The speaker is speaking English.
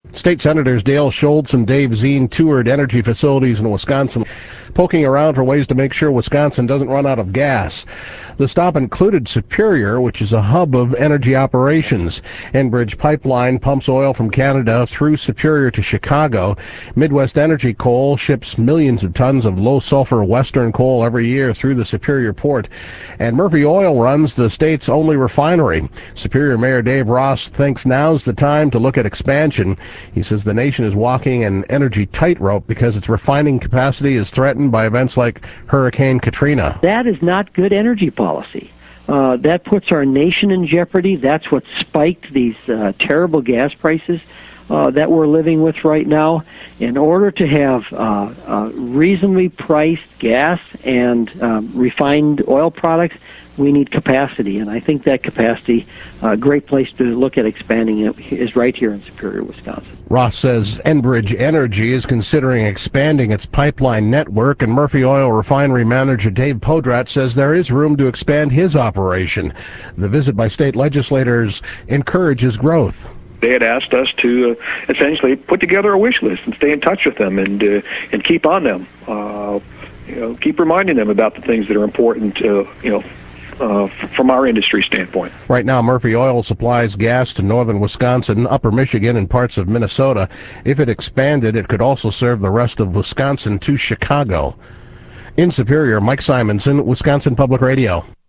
State Senators Dale Schultz and Dave Zine toured energy facilities in Wisconsin, poking around for ways to make sure Wisconsin doesn't run out of gas. The stop included Superior, which is a hub of energy operations. Enbridge Pipeline pumps oil from Canada through Superior to Chicago. Midwest Energy Coal ships millions of tons of low-sulfur Western coal every year through the Superior port. And Murphy Oil runs the state's only refinery. Superior Mayor Dave Ross thinks now's the time to look at expansion. He says the nation is walking an energy tightrope because its refining capacity is threatened by events like Hurricane Katrina. That is not good energy policy. That puts our nation in jeopardy. That's what spiked these terrible gas prices that we're living with right now. In order to have reasonably priced gas and refined oil products, we need capacity, and I think that capacity, a great place to look at expanding it is right here in Superior, Wisconsin. Ross says Enbridge Energy is considering expanding its pipeline network, and Murphy Oil refinery manager Dave Podrat says there is room to expand his operation. The visit by state legislators encourages growth. They had asked us to essentially put together a wish list and stay in touch with them and keep on them. Keep reminding them about the things that are important. From our industry standpoint. Right now, Murphy Oil supplies gas to northern Wisconsin, upper Michigan, and parts of Minnesota. If it expanded, it could also serve the rest of Wisconsin to Chicago. In Superior, Mike Simonson, Wisconsin Public Radio.